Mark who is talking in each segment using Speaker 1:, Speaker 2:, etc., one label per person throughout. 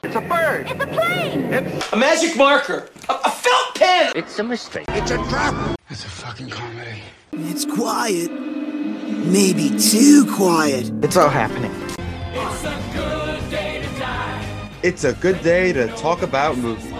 Speaker 1: It's a bird.
Speaker 2: It's a plane.
Speaker 3: It's a magic marker. A felt pen.
Speaker 1: It's a mistake.
Speaker 4: It's a trap. It's a fucking comedy.
Speaker 5: It's quiet. Maybe too quiet.
Speaker 1: It's all happening.
Speaker 6: It's a good day to die.
Speaker 7: It's a good day to talk about movies.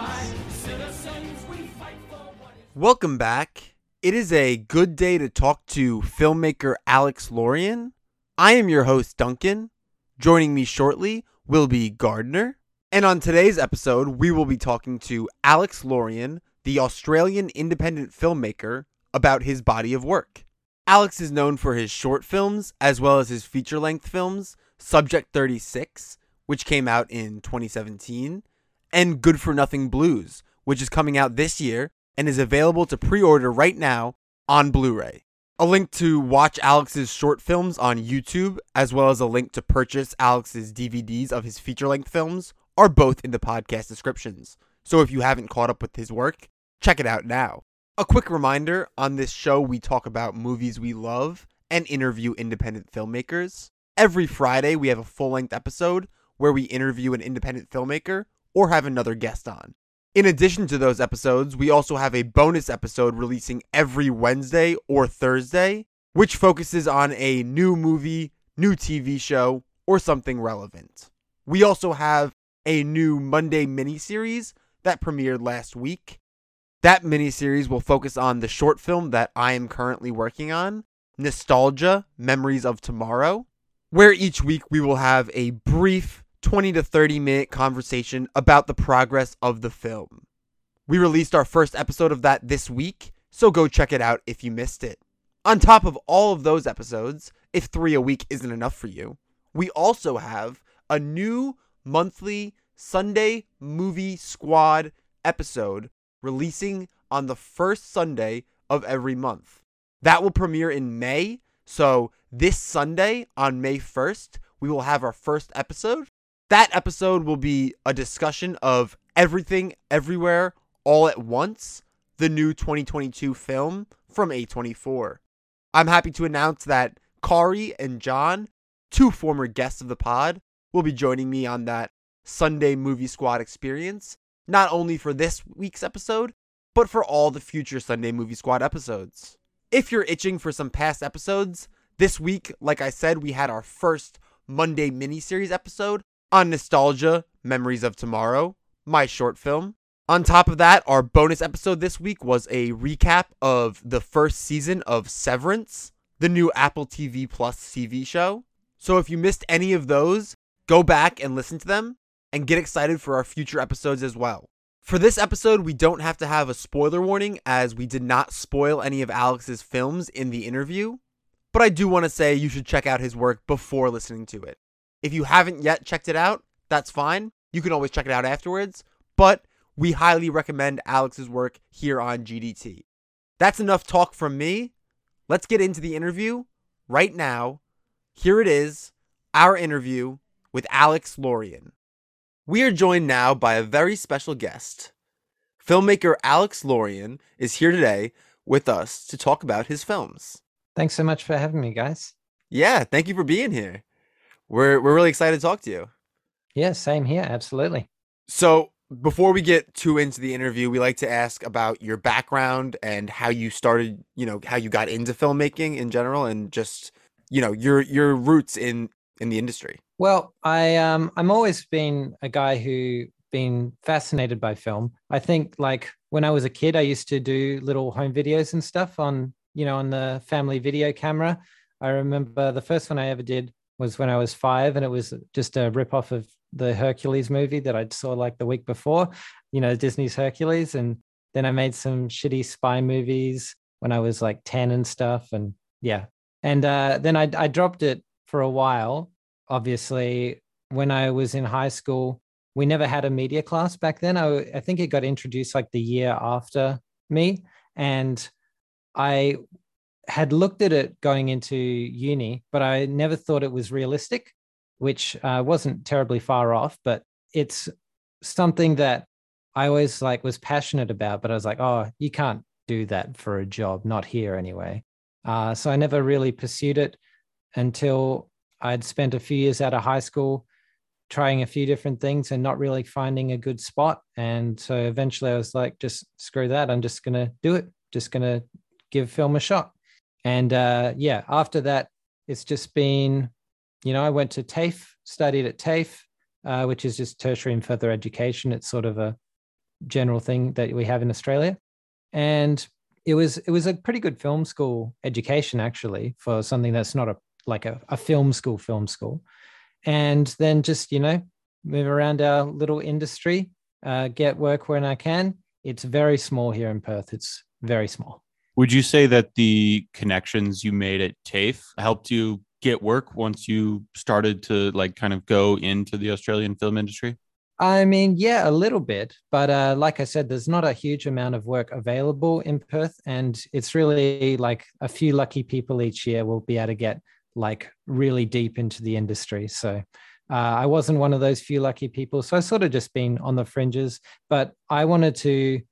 Speaker 8: Welcome back. It is a good day to talk to filmmaker Alex Lorien. I am your host, Duncan. Joining me shortly will be Gardner. And on today's episode, we will be talking to Alex Lorien, the Australian independent filmmaker, about his body of work. Alex is known for his short films, as well as his feature-length films, Subject 36, which came out in 2017, and Good for Nothing Blues, which is coming out this year and is available to pre-order right now on Blu-ray. A link to watch Alex's short films on YouTube, as well as a link to purchase Alex's DVDs of his feature-length films, are both in the podcast descriptions. So if you haven't caught up with his work, check it out now. A quick reminder, on this show we talk about movies we love and interview independent filmmakers. Every Friday we have a full-length episode where we interview an independent filmmaker or have another guest on. In addition to those episodes, we also have a bonus episode releasing every Wednesday or Thursday, which focuses on a new movie, new TV show, or something relevant. We also have a new Monday miniseries that premiered last week. That miniseries will focus on the short film that I am currently working on, Nostalgia, Memories of Tomorrow, where each week we will have a brief 20 to 30 minute conversation about the progress of the film. We released our first episode of that this week, so go check it out if you missed it. On top of all of those episodes, if 3 a week isn't enough for you, we also have a new monthly Sunday Movie Squad episode releasing on the first Sunday of every month. That will premiere in May, so this Sunday on May 1st, we will have our first episode. That episode will be a discussion of Everything, Everywhere, All at Once, the new 2022 film from A24. I'm happy to announce that Kari and John, two former guests of the pod, will be joining me on that Sunday Movie Squad experience, not only for this week's episode, but for all the future Sunday Movie Squad episodes. If you're itching for some past episodes, this week, like I said, we had our first Monday miniseries episode on Nostalgia, Memories of Tomorrow, my short film. On top of that, our bonus episode this week was a recap of the first season of Severance, the new Apple TV Plus TV show. So if you missed any of those, go back and listen to them and get excited for our future episodes as well. For this episode, we don't have to have a spoiler warning as we did not spoil any of Alex's films in the interview, but I do want to say you should check out his work before listening to it. If you haven't yet checked it out, that's fine. You can always check it out afterwards, but we highly recommend Alex's work here on GDT. That's enough talk from me. Let's get into the interview right now. Here it is, our interview with Alex Lorien. We are joined now by a very special guest. Filmmaker Alex Lorien is here today with us to talk about his films.
Speaker 9: Thanks so much for having me, guys.
Speaker 8: Yeah, thank you for being here. We're really excited to talk to you.
Speaker 9: Yeah, same here. Absolutely.
Speaker 8: So before we get too into the interview, we like to ask about your background and how you started, how you got into filmmaking in general and just, your roots in the industry.
Speaker 9: Well, I'm always been a guy who been fascinated by film. I think like when I was a kid, I used to do little home videos and stuff on the family video camera. I remember the first one I ever did was when I was 5, and it was just a ripoff of the Hercules movie that I saw like the week before, Disney's Hercules. And then I made some shitty spy movies when I was like 10 and stuff. And yeah. And then I dropped it for a while. Obviously, when I was in high school, we never had a media class back then. I think it got introduced like the year after me. And I had looked at it going into uni, but I never thought it was realistic, which wasn't terribly far off, but it's something that I always was passionate about, but I was like, oh, you can't do that for a job, not here anyway. So I never really pursued it until I'd spent a few years out of high school trying a few different things and not really finding a good spot. And so eventually I was like, just screw that. I'm just going to do it. Just going to give film a shot. And yeah, after that, it's just been, I went to TAFE, studied at TAFE, which is just tertiary and further education. It's sort of a general thing that we have in Australia. And it was a pretty good film school education, actually, for something that's not a film school. And then just, move around our little industry, get work when I can. It's very small here in Perth. It's very small.
Speaker 1: Would you say that the connections you made at TAFE helped you get work once you started to kind of go into the Australian film industry?
Speaker 9: I mean, yeah, a little bit. But like I said, there's not a huge amount of work available in Perth. And it's really like a few lucky people each year will be able to get really deep into the industry. So I wasn't one of those few lucky people. So I sort of just been on the fringes. But I wanted to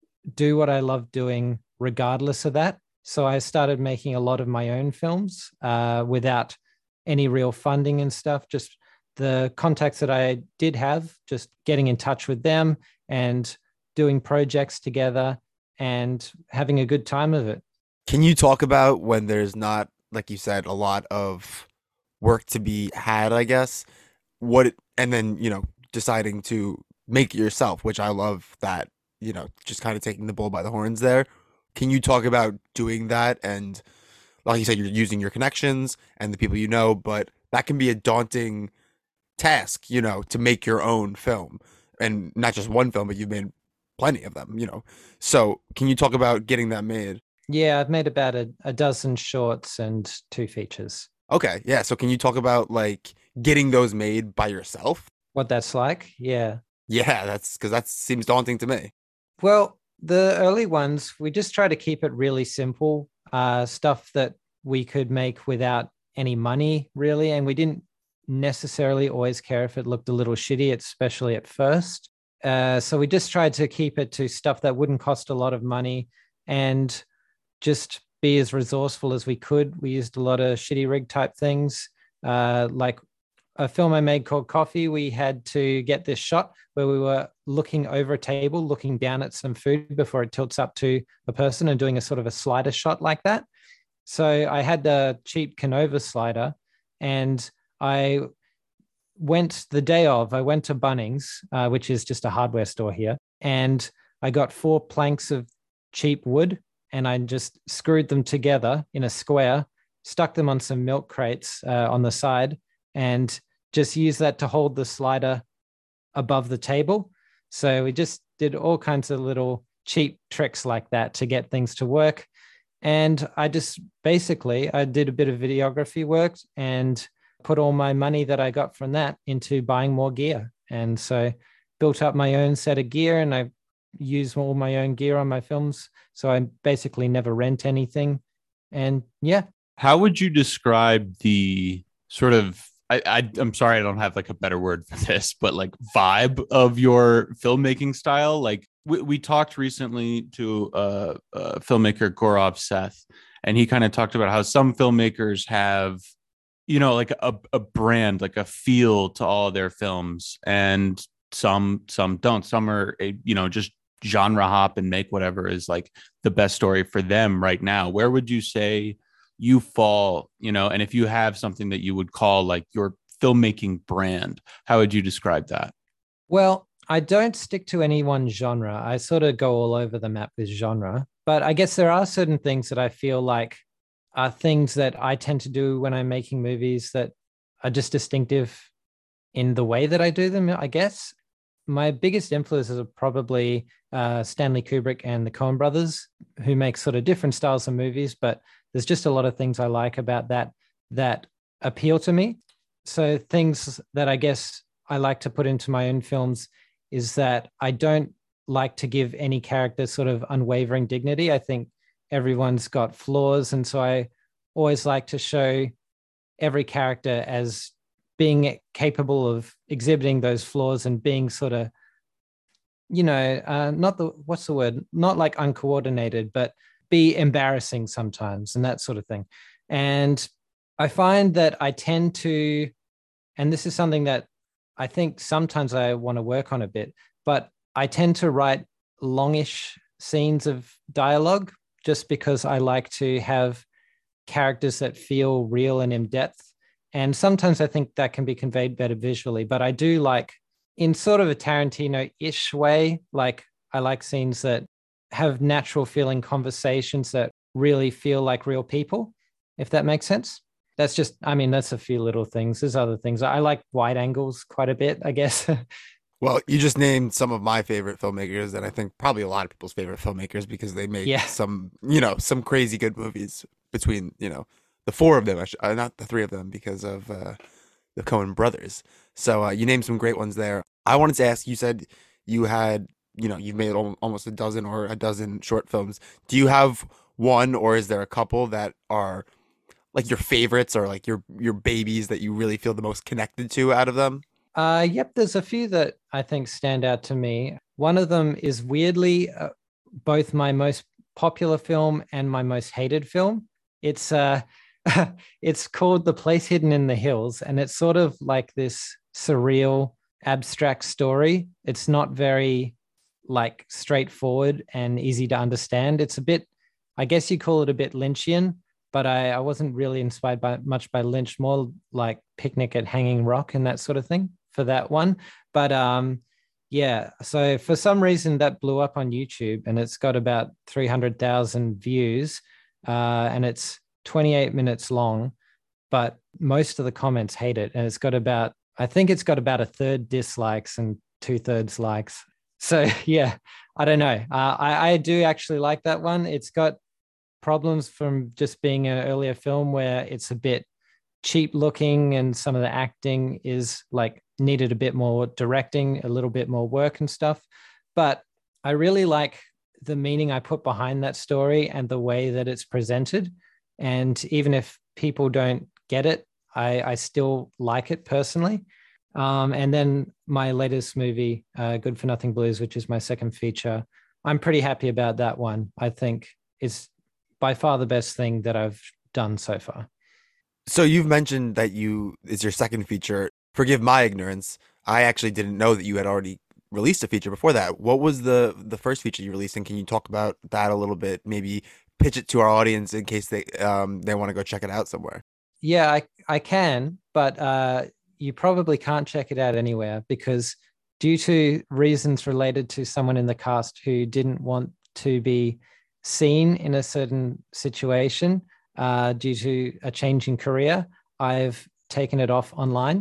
Speaker 9: do what I love doing regardless of that. So I started making a lot of my own films without any real funding and stuff, just the contacts that I did have, just getting in touch with them and doing projects together and having a good time of it.
Speaker 8: Can you talk about when there's not, like you said, a lot of work to be had, I guess, and then, deciding to make it yourself, which I love that, just kind of taking the bull by the horns there. Can you talk about doing that? And like you said, you're using your connections and the people but that can be a daunting task, to make your own film, and not just one film, but you've made plenty of them, So can you talk about getting that made?
Speaker 9: Yeah, I've made about a dozen shorts and 2 features.
Speaker 8: Okay. Yeah. So can you talk about getting those made by yourself?
Speaker 9: What that's like? Yeah.
Speaker 8: Yeah, that's because that seems daunting to me.
Speaker 9: Well, the early ones, we just try to keep it really simple, stuff that we could make without any money, really. And we didn't necessarily always care if it looked a little shitty, especially at first. So we just tried to keep it to stuff that wouldn't cost a lot of money and just be as resourceful as we could. We used a lot of shitty rig type things. Like a film I made called Coffee, we had to get this shot where we were looking over a table, looking down at some food before it tilts up to a person and doing a sort of a slider shot like that. So I had the cheap Canova slider, and I went to Bunnings, which is just a hardware store here, and I got 4 planks of cheap wood, and I just screwed them together in a square, stuck them on some milk crates on the side, and just used that to hold the slider above the table. So we just did all kinds of little cheap tricks like that to get things to work. And I just I did a bit of videography work and put all my money that I got from that into buying more gear. And so built up my own set of gear, and I use all my own gear on my films. So I basically never rent anything. And yeah.
Speaker 1: How would you describe the sort of, I'm sorry, I don't have a better word for this, but vibe of your filmmaking style? We talked recently to a filmmaker, Gaurav Seth, and he kind of talked about how some filmmakers have, a brand, a feel to all their films, and some don't. Some are, just genre hop and make whatever is the best story for them right now. Where would you say you fall, and if you have something that you would call your filmmaking brand, how would you describe that?
Speaker 9: Well, I don't stick to any one genre. I sort of go all over the map with genre, but I guess there are certain things that I feel are things that I tend to do when I'm making movies that are just distinctive in the way that I do them, I guess. My biggest influences are probably Stanley Kubrick and the Coen brothers, who make sort of different styles of movies, but there's just a lot of things I like about that appeal to me. So things that I guess I like to put into my own films is that I don't like to give any character sort of unwavering dignity. I think everyone's got flaws. And so I always like to show every character as being capable of exhibiting those flaws and being sort of, not uncoordinated, but be embarrassing sometimes and that sort of thing. And I find that I tend to, and this is something that I think sometimes I want to work on a bit, but I tend to write longish scenes of dialogue just because I like to have characters that feel real and in depth. And sometimes I think that can be conveyed better visually, but I do like, in sort of a Tarantino-ish way, like I like scenes that have natural feeling conversations that really feel like real people, if that makes sense. That's just, I mean, that's a few little things. There's other things. I like wide angles quite a bit, I guess.
Speaker 8: Well, you just named some of my favorite filmmakers, and I think probably a lot of people's favorite filmmakers because they make some, some crazy good movies between, the four of them, not the three of them because of the Coen brothers. So you named some great ones there. I wanted to ask, you said you had, you've made almost a dozen short films. Do you have one, or is there a couple that are like your favorites or like your babies that you really feel the most connected to out of them?
Speaker 9: Yep, there's a few that I think stand out to me. One of them is weirdly both my most popular film and my most hated film. It's it's called The Place Hidden in the Hills, and it's sort of like this surreal, abstract story. It's not very like straightforward and easy to understand. It's a bit, I guess you call it a bit Lynchian, but I wasn't really inspired much by Lynch, more like Picnic at Hanging Rock and that sort of thing for that one. But yeah, so for some reason that blew up on YouTube, and it's got about 300,000 views, and it's 28 minutes long, but most of the comments hate it. And I think it's got about a third dislikes and 2/3 likes. So yeah, I don't know. I do actually like that one. It's got problems from just being an earlier film where it's a bit cheap looking, and some of the acting is like needed a bit more directing, a little bit more work and stuff. But I really like the meaning I put behind that story and the way that it's presented. And even if people don't get it, I still like it personally. And then my latest movie, Good for Nothing Blues, which is my second feature, I'm pretty happy about that one. I think it's by far the best thing that I've done so far.
Speaker 8: So you've mentioned that is your second feature. Forgive my ignorance. I actually didn't know that you had already released a feature before that. What was the first feature you released, and can you talk about that a little bit? Maybe pitch it to our audience in case they want to go check it out somewhere.
Speaker 9: Yeah, I can, but you probably can't check it out anywhere because due to reasons related to someone in the cast who didn't want to be seen in a certain situation due to a change in career, I've taken it off online.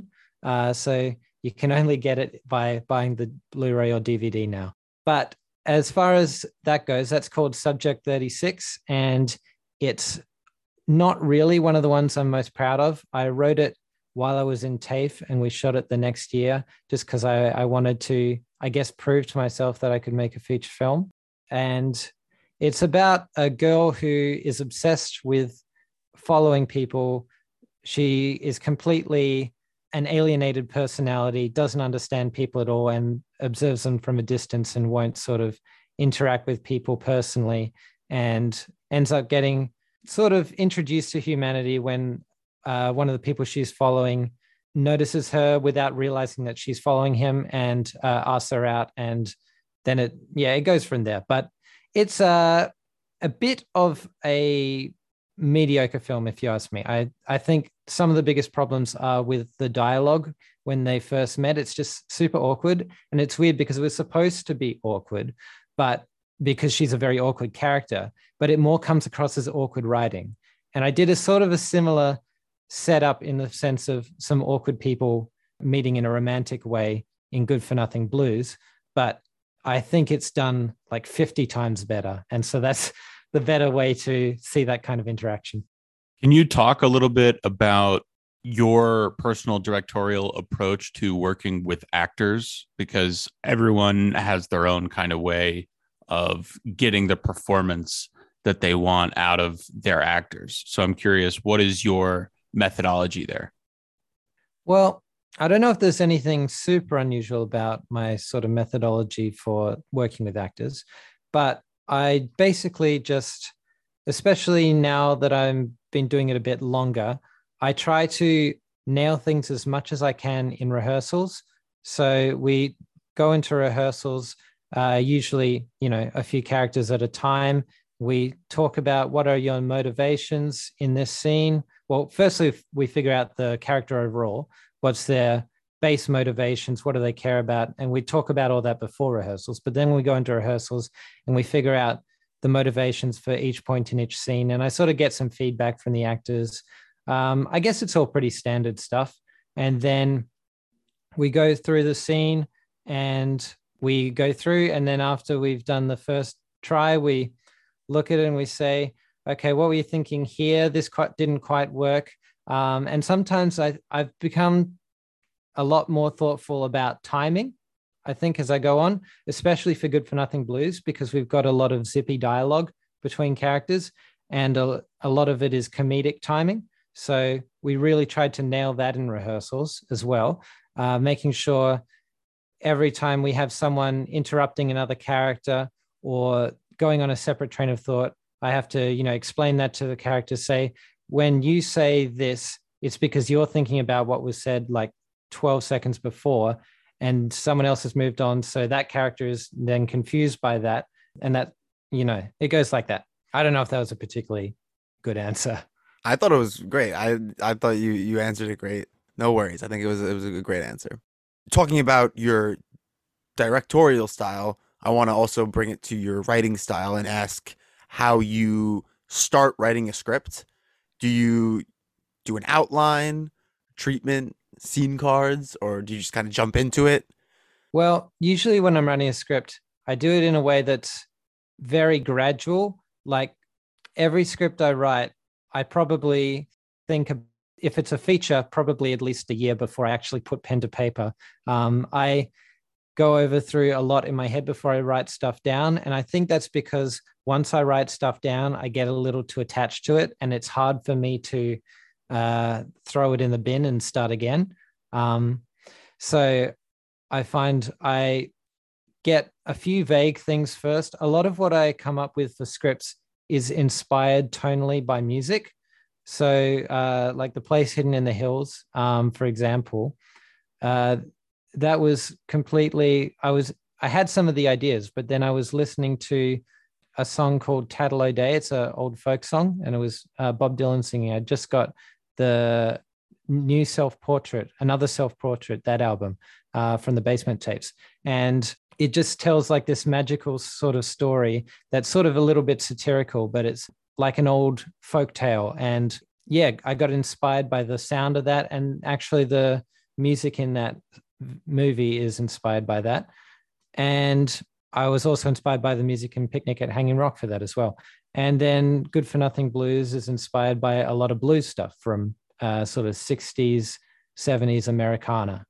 Speaker 9: So you can only get it by buying the Blu-ray or DVD now. But as far as that goes, that's called Subject 36, and it's not really one of the ones I'm most proud of. I wrote it while I was in TAFE, and we shot it the next year just because I wanted to, I guess, prove to myself that I could make a feature film. And it's about a girl who is obsessed with following people. She is completely an alienated personality, doesn't understand people at all, and observes them from a distance and won't sort of interact with people personally, and ends up getting sort of introduced to humanity when one of the people she's following notices her without realizing that she's following him and asks her out. And then it goes from there. But it's a bit of a mediocre film, if you ask me. I think some of the biggest problems are with the dialogue. When they first met, it's just super awkward. And it's weird because it was supposed to be awkward, but because she's a very awkward character, but it more comes across as awkward writing. And I did a sort of a similar setup in the sense of some awkward people meeting in a romantic way in Good for Nothing Blues, but I think it's done like 50 times better. And so that's the better way to see that kind of interaction.
Speaker 1: Can you talk a little bit about your personal directorial approach to working with actors? Because everyone has their own kind of way of getting the performance that they want out of their actors. So I'm curious, what is your methodology there?
Speaker 9: Well, I don't know if there's anything super unusual about my sort of methodology for working with actors, but I basically just, especially now that I've been doing it a bit longer, I try to nail things as much as I can in rehearsals So we go into rehearsals, usually, a few characters at a time. We talk about what are your motivations in this scene. Well, firstly, we figure out the character overall. What's their base motivations? What do they care about? And we talk about all that before rehearsals. But then we go into rehearsals and we figure out the motivations for each point in each scene. And I sort of get some feedback from the actors. I guess it's all pretty standard stuff. And then we go through the scene and we go through. And then after we've done the first try, we look at it and we say, okay, what were you thinking here? This didn't quite work. And sometimes I've become a lot more thoughtful about timing, I think, as I go on, especially for Good for Nothing Blues, because we've got a lot of zippy dialogue between characters and a lot of it is comedic timing. So we really tried to nail that in rehearsals as well, making sure every time we have someone interrupting another character or going on a separate train of thought, I have to, explain that to the character, say, when you say this, it's because you're thinking about what was said like 12 seconds before and someone else has moved on. So that character is then confused by that. And that, it goes like that. I don't know if that was a particularly good answer.
Speaker 8: I thought it was great. I thought you answered it great. No worries. I think it was a great answer. Talking about your directorial style, I want to also bring it to your writing style and ask how you start writing a script. Do you do an outline, treatment, scene cards, or do you just kind of jump into it?
Speaker 9: Well, usually when I'm writing a script, I do it in a way that's very gradual. Like every script I write, I probably think, if it's a feature, probably at least a year before I actually put pen to paper. I go over through a lot in my head before I write stuff down. And I think that's because once I write stuff down, I get a little too attached to it. And it's hard for me to throw it in the bin and start again. So I find I get a few vague things first. A lot of what I come up with for scripts is inspired tonally by music. So like The Place Hidden in the Hills, for example, that was completely, I had some of the ideas, but then I was listening to a song called Tattle O'Day. It's an old folk song, and it was Bob Dylan singing. I just got the new Self-Portrait, another Self-Portrait, that album from the Basement Tapes. And it just tells like this magical sort of story that's sort of a little bit satirical, but it's like an old folk tale. And yeah, I got inspired by the sound of that. And actually the music in that movie is inspired by that. And I was also inspired by the music in Picnic at Hanging Rock for that as well. And then Good for Nothing Blues is inspired by a lot of blues stuff from sort of 60s, 70s Americana.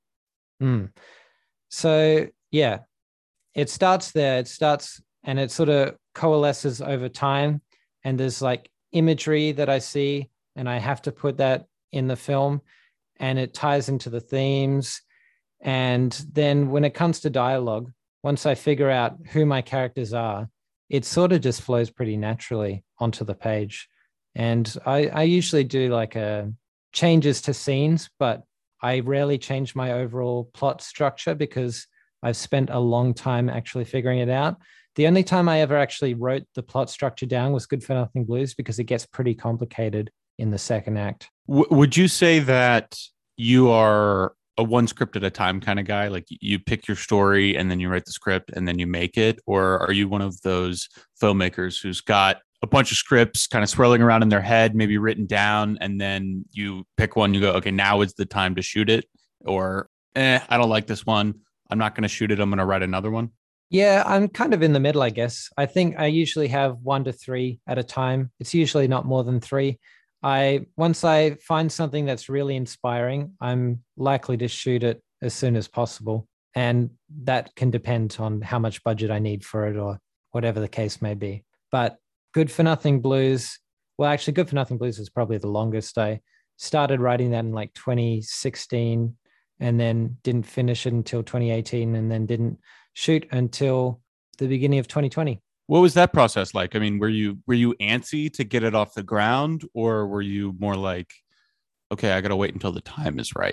Speaker 9: So yeah, it starts there. It starts and it sort of coalesces over time. And there's like imagery that I see, and I have to put that in the film, and it ties into the themes. And then when it comes to dialogue, once I figure out who my characters are, it sort of just flows pretty naturally onto the page. And I usually do like changes to scenes, but I rarely change my overall plot structure because I've spent a long time actually figuring it out. The only time I ever actually wrote the plot structure down was Good for Nothing Blues, because it gets pretty complicated in the second act.
Speaker 1: Would you say that you are a one script at a time kind of guy? Like you pick your story and then you write the script and then you make it? Or are you one of those filmmakers who's got a bunch of scripts kind of swirling around in their head, maybe written down, and then you pick one, you go, okay, now is the time to shoot it? Or, I don't like this one, I'm not going to shoot it, I'm going to write another one?
Speaker 9: Yeah, I'm kind of in the middle, I guess. I think I usually have 1 to 3 at a time. It's usually not more than 3. Once I find something that's really inspiring, I'm likely to shoot it as soon as possible. And that can depend on how much budget I need for it or whatever the case may be. But Good for Nothing Blues, well, actually, Good for Nothing Blues is probably the longest. I started writing that in like 2016 and then didn't finish it until 2018 and then didn't shoot until the beginning of 2020.
Speaker 1: What was that process like? I mean, were you antsy to get it off the ground, or were you more like, okay, I got to wait until the time is right?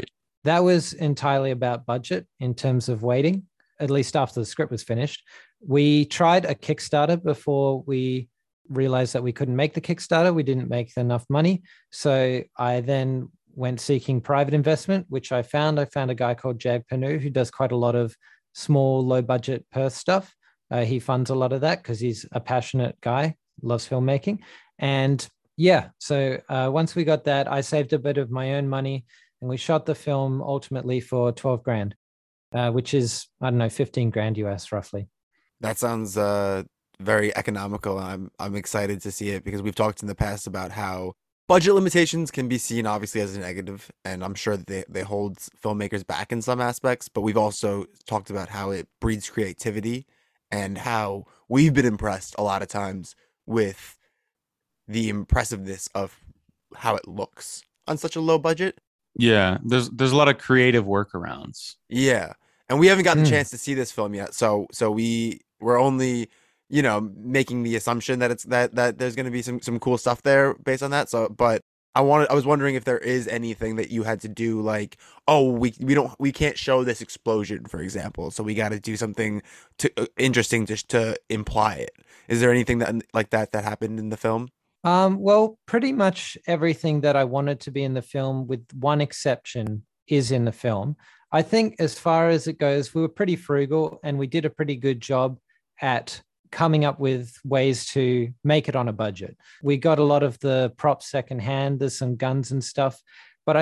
Speaker 9: that was entirely about budget in terms of waiting, at least after the script was finished. We tried a Kickstarter before we realized that we couldn't make the Kickstarter. We didn't make enough money. So I then went seeking private investment, which I found. I found a guy called Jag Panu who does quite a lot of small, low budget Perth stuff. He funds a lot of that because he's a passionate guy, loves filmmaking. And yeah, so once we got that, I saved a bit of my own money and we shot the film ultimately for 12 grand, which is, I don't know, 15 grand US roughly.
Speaker 8: That sounds very economical. I'm excited to see it because we've talked in the past about how budget limitations can be seen obviously as a negative, and I'm sure that they hold filmmakers back in some aspects, but we've also talked about how it breeds creativity and how we've been impressed a lot of times with the impressiveness of how it looks on such a low budget.
Speaker 1: Yeah, there's a lot of creative workarounds.
Speaker 8: Yeah. And we haven't gotten a chance to see this film yet. So we're only, making the assumption that it's that there's going to be some cool stuff there based on that. So, but I was wondering if there is anything that you had to do, like, oh, we can't show this explosion, for example. So we got to do something interesting just to imply it. Is there anything that happened in the film?
Speaker 9: Well, pretty much everything that I wanted to be in the film, with one exception, is in the film. I think as far as it goes, we were pretty frugal and we did a pretty good job at coming up with ways to make it on a budget. We got a lot of the props secondhand. There's some guns and stuff, but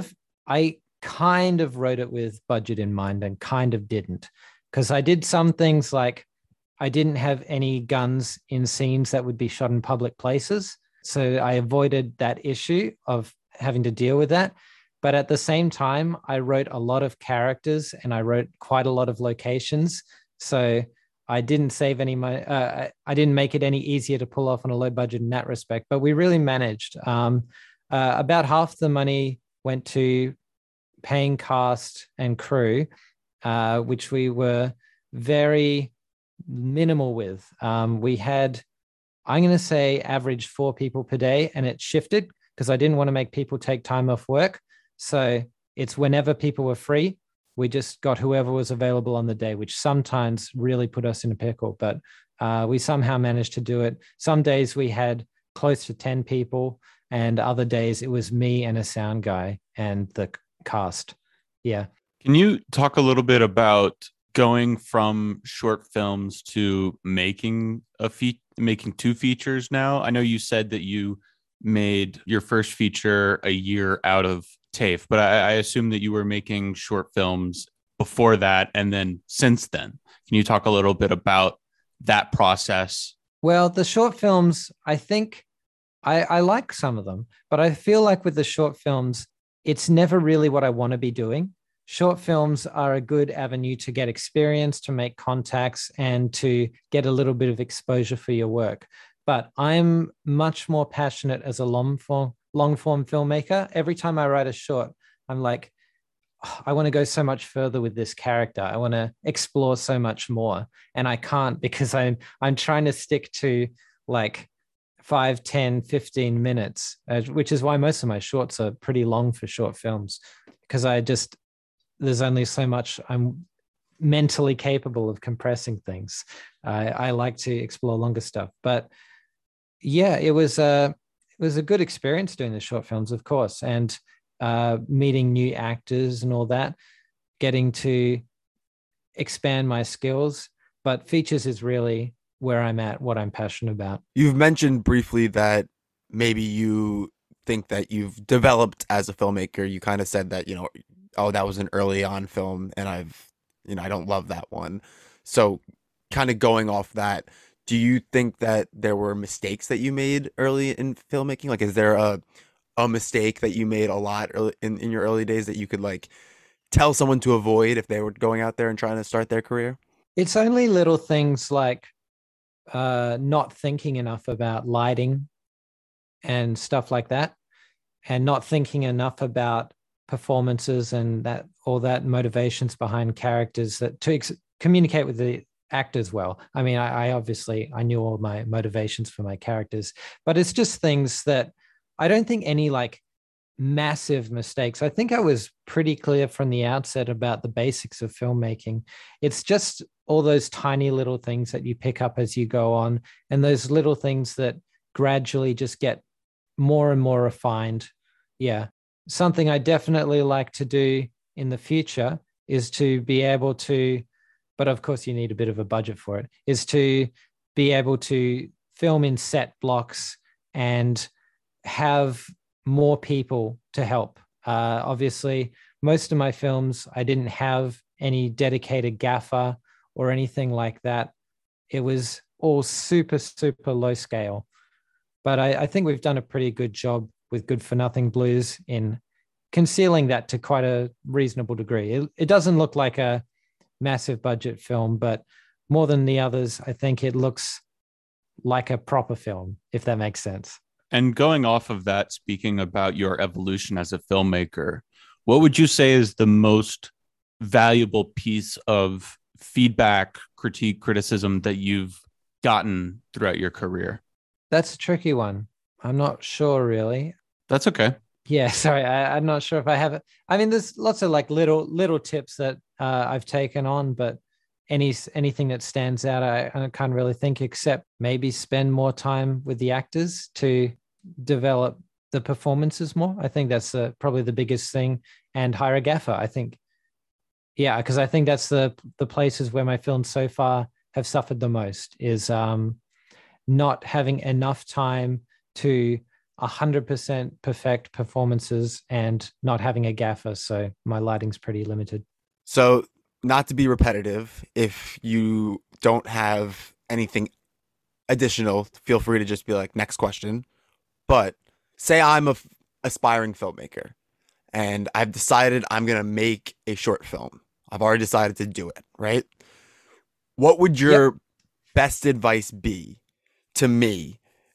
Speaker 9: I kind of wrote it with budget in mind and kind of didn't, because I did some things like I didn't have any guns in scenes that would be shot in public places. So I avoided that issue of having to deal with that. But at the same time, I wrote a lot of characters and I wrote quite a lot of locations. So I didn't save any money. I didn't make it any easier to pull off on a low budget in that respect, but we really managed. About half the money went to paying cast and crew, which we were very minimal with. We had, I'm going to say, average 4 people per day, and it shifted because I didn't want to make people take time off work. So it's whenever people were free, we just got whoever was available on the day, which sometimes really put us in a pickle, but we somehow managed to do it. Some days we had close to 10 people, and other days it was me and a sound guy and the cast. Yeah.
Speaker 1: Can you talk a little bit about going from short films to making making 2 features now? I know you said that you made your first feature a year out of TAFE, but I assume that you were making short films before that and then since then. Can you talk a little bit about that process?
Speaker 9: Well, the short films, I think I like some of them, but I feel like with the short films, it's never really what I want to be doing. Short films are a good avenue to get experience, to make contacts, and to get a little bit of exposure for your work. But I'm much more passionate as a long form filmmaker. Every time I write a short, I'm like, oh, I want to go so much further with this character. I want to explore so much more. And I can't, because I'm trying to stick to like 5, 10, 15 minutes, which is why most of my shorts are pretty long for short films, because there's only so much I'm mentally capable of compressing things. I like to explore longer stuff. But yeah, it was a good experience doing the short films, of course, and meeting new actors and all that, getting to expand my skills. But features is really where I'm at, what I'm passionate about.
Speaker 8: You've mentioned briefly that maybe you think that you've developed as a filmmaker. You kind of said that, oh, that was an early on film and I don't love that one. So kind of going off that, do you think that there were mistakes that you made early in filmmaking? Like, is there a mistake that you made a lot early, in your early days that you could like tell someone to avoid if they were going out there and trying to start their career?
Speaker 9: It's only little things like not thinking enough about lighting and stuff like that, and not thinking enough about performances and all that motivations behind characters that to communicate with the actors well. I mean, I obviously knew all my motivations for my characters, but it's just things that I don't think any like massive mistakes. I think I was pretty clear from the outset about the basics of filmmaking. It's just all those tiny little things that you pick up as you go on, and those little things that gradually just get more and more refined. Yeah. Something I definitely like to do in the future is to be able to, but of course you need a bit of a budget for it, is to be able to film in set blocks and have more people to help. Obviously, most of my films, I didn't have any dedicated gaffer or anything like that. It was all super, super low scale. But I think we've done a pretty good job with Good for Nothing Blues in concealing that to quite a reasonable degree. It doesn't look like a massive budget film, but more than the others, I think it looks like a proper film, if that makes sense.
Speaker 1: And going off of that, speaking about your evolution as a filmmaker, what would you say is the most valuable piece of feedback, critique, criticism that you've gotten throughout your career?
Speaker 9: That's a tricky one. I'm not sure, really.
Speaker 1: That's okay.
Speaker 9: Yeah, sorry, I'm not sure if I have it. I mean, there's lots of like little tips that I've taken on, but anything that stands out, I can't really think, except maybe spend more time with the actors to develop the performances more. I think that's probably the biggest thing, and hire a gaffer. I think, yeah, because I think that's the places where my films so far have suffered the most is not having enough time to 100% perfect performances and not having a gaffer. So my lighting's pretty limited.
Speaker 8: So, not to be repetitive, if you don't have anything additional, feel free to just be like, next question. But say I'm a aspiring filmmaker and I've decided I'm going to make a short film. I've already decided to do it, right? What would your best advice be to me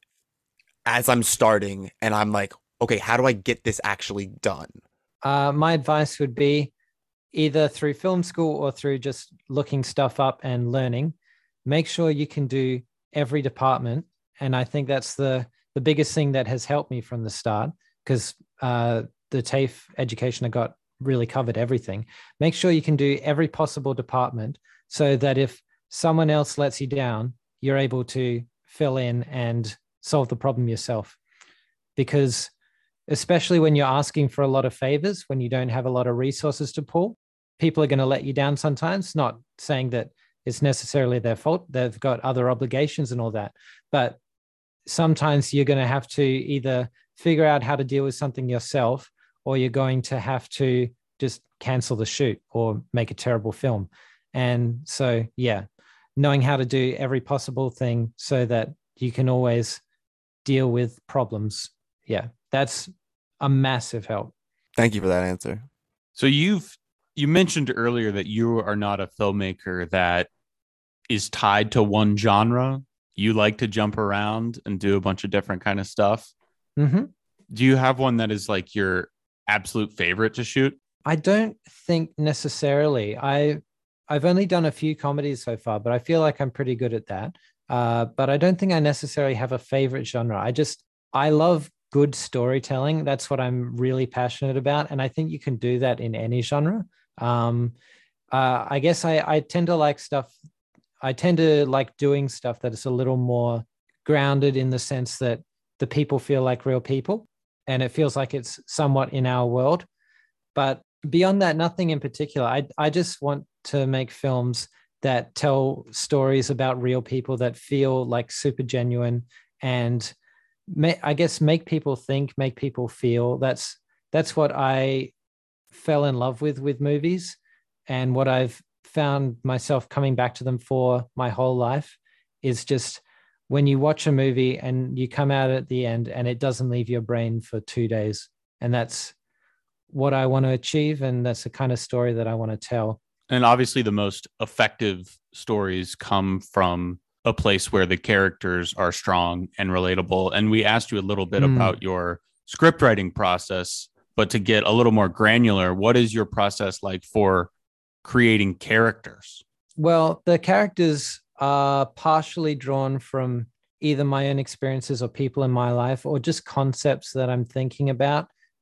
Speaker 8: as I'm starting and I'm like, okay, how do I get this actually done?
Speaker 9: My advice would be either through film school or through just looking stuff up and learning, make sure you can do every department. And I think that's the biggest thing that has helped me from the start, because the TAFE education I got really covered everything. Make sure you can do every possible department so that if someone else lets you down, you're able to fill in and solve the problem yourself. Because especially when you're asking for a lot of favors, when you don't have a lot of resources to pull, people are going to let you down sometimes. Not saying that it's necessarily their fault. They've got other obligations and all that. But sometimes you're going to have to either figure out how to deal with something yourself, or you're going to have to just cancel the shoot or make a terrible film. And so, yeah, knowing how to do every possible thing so that you can always deal with problems. Yeah, that's a massive help.
Speaker 8: Thank you for that answer.
Speaker 1: So you mentioned earlier that you are not a filmmaker that is tied to one genre. You like to jump around and do a bunch of different kind of stuff.
Speaker 9: Mm-hmm.
Speaker 1: Do you have one that is like your absolute favorite to shoot?
Speaker 9: I don't think necessarily. I've only done a few comedies so far, but I feel like I'm pretty good at that. But I don't think I necessarily have a favorite genre. I love good storytelling. That's what I'm really passionate about. And I think you can do that in any genre. I guess I tend to like stuff. I tend to like doing stuff that is a little more grounded in the sense that the people feel like real people and it feels like it's somewhat in our world. But beyond that, nothing in particular. I just want to make films that tell stories about real people that feel like super genuine and I guess make people think, make people feel. That's what I fell in love with movies, and what I've found myself coming back to them for my whole life is just when you watch a movie and you come out at the end and it doesn't leave your brain for 2 days. And that's what I want to achieve. And that's the kind of story that I want to tell.
Speaker 1: And obviously the most effective stories come from a place where the characters are strong and relatable. And we asked you a little bit about your script writing process, but to get a little more granular, what is your process like for creating characters?
Speaker 9: Well, the characters are partially drawn from either my own experiences or people in my life, or just concepts that I'm thinking about.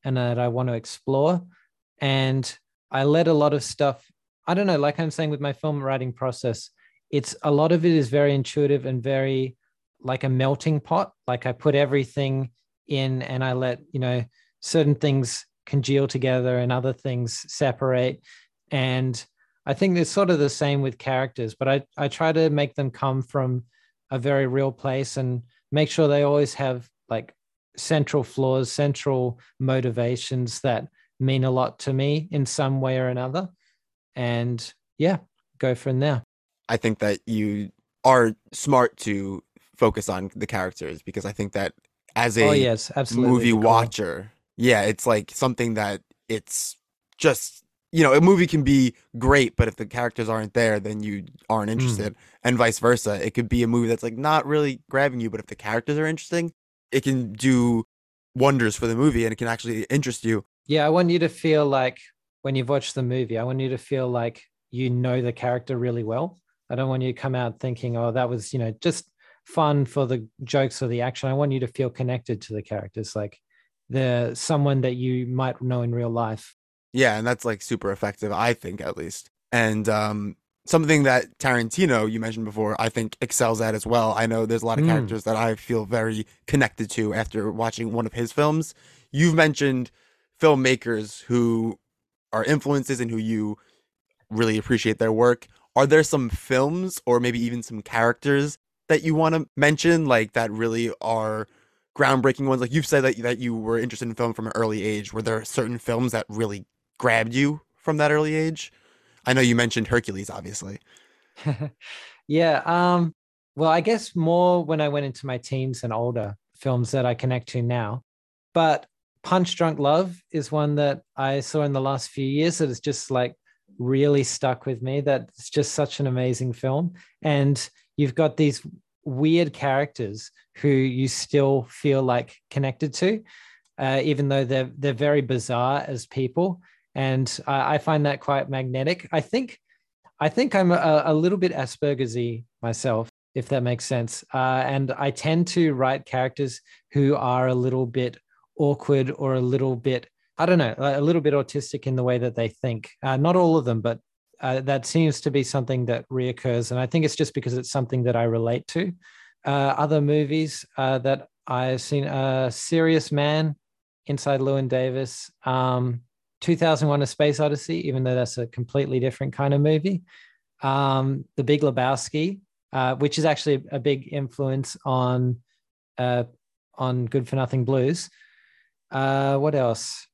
Speaker 9: and that I want to explore. And I let a lot of stuff, I don't know, like I'm saying with my film writing process, it's a lot of it is very intuitive and very like a melting pot. Like I put everything in and I let, certain things congeal together and other things separate. And I think it's sort of the same with characters, but I try to make them come from a very real place and make sure they always have like central flaws, central motivations that mean a lot to me in some way or another. And yeah, go from there.
Speaker 8: I think that you are smart to focus on the characters, because I think that as a
Speaker 9: yes, absolutely,
Speaker 8: movie watcher, it's like something that it's just, a movie can be great, but if the characters aren't there, then you aren't interested, and vice versa. It could be a movie that's like not really grabbing you, but if the characters are interesting, it can do wonders for the movie and it can actually interest you.
Speaker 9: Yeah, I want you to feel like when you've watched the movie, I want you to feel like you know the character really well. I don't want you to come out thinking, oh, that was, just fun for the jokes or the action. I want you to feel connected to the characters, like they're someone that you might know in real life.
Speaker 8: Yeah, and that's like super effective, I think, at least. And something that Tarantino, you mentioned before, I think excels at as well. I know there's a lot of characters that I feel very connected to after watching one of his films. You've mentioned filmmakers who are influences and who you really appreciate their work. Are there some films or maybe even some characters that you want to mention, like that really are groundbreaking ones? Like you've said that you were interested in film from an early age. Were there certain films that really grabbed you from that early age? I know you mentioned Hercules, obviously.
Speaker 9: Yeah. Well, I guess more when I went into my teens and older, films that I connect to now. But Punch Drunk Love is one that I saw in the last few years that has just like really stuck with me. That's just such an amazing film. And you've got these weird characters who you still feel like connected to, even though they're very bizarre as people. And I find that quite magnetic. I think I'm a little bit Asperger's-y myself, if that makes sense. And I tend to write characters who are a little bit awkward or a little bit, I don't know, a little bit autistic in the way that they think. Not all of them, but that seems to be something that reoccurs. And I think it's just because it's something that I relate to. Other movies that I've seen, Serious Man, Inside Llewyn Davis, 2001: A Space Odyssey, even though that's a completely different kind of movie. The Big Lebowski, which is actually a big influence on Good for Nothing Blues. What else?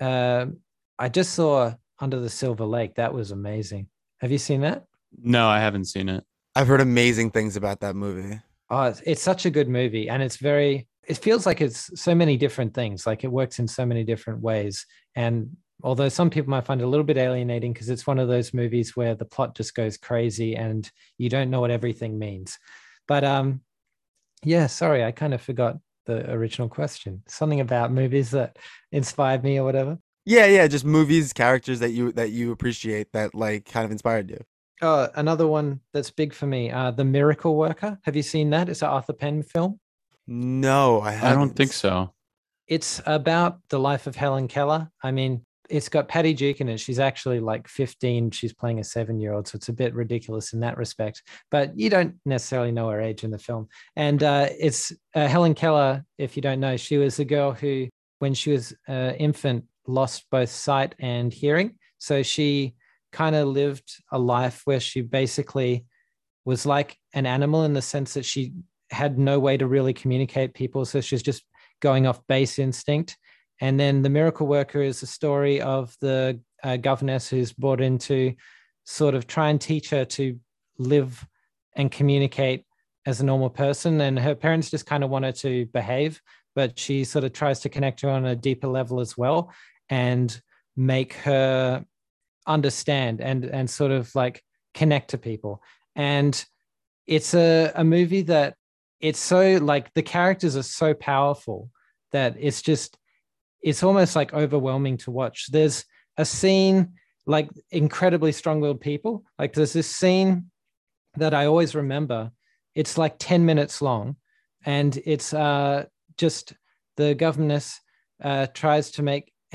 Speaker 9: I just saw Under the Silver Lake. That was amazing. Have you seen that?
Speaker 1: No, I haven't seen it.
Speaker 8: I've heard amazing things about that movie.
Speaker 9: Oh, it's such a good movie. And it feels like it's so many different things. Like it works in so many different ways. And although some people might find it a little bit alienating because it's one of those movies where the plot just goes crazy and you don't know what everything means. But yeah, sorry, I kind of forgot the original question. Something about movies that inspired me or whatever.
Speaker 8: Yeah, just movies, characters that you appreciate that like kind of inspired you.
Speaker 9: Oh, another one that's big for me, The Miracle Worker. Have you seen that? It's an Arthur Penn film.
Speaker 8: No, I haven't.
Speaker 1: I don't think so.
Speaker 9: It's about the life of Helen Keller. I mean, it's got Patty Duke in it. She's actually like 15. She's playing a 7-year-old. So it's a bit ridiculous in that respect, but you don't necessarily know her age in the film. And it's Helen Keller. If you don't know, she was a girl who, when she was an infant, lost both sight and hearing. So she kind of lived a life where she basically was like an animal in the sense that she had no way to really communicate people. So she's just going off base instinct. And then The Miracle Worker is the story of the governess who's brought in to sort of try and teach her to live and communicate as a normal person. And her parents just kind of want her to behave, but she sort of tries to connect her on a deeper level as well and make her understand and sort of like connect to people. And it's a movie that it's so like the characters are so powerful that it's almost like overwhelming to watch. There's a scene like incredibly strong-willed people. Like there's this scene that I always remember. It's like 10 minutes long and it's just the governess tries to make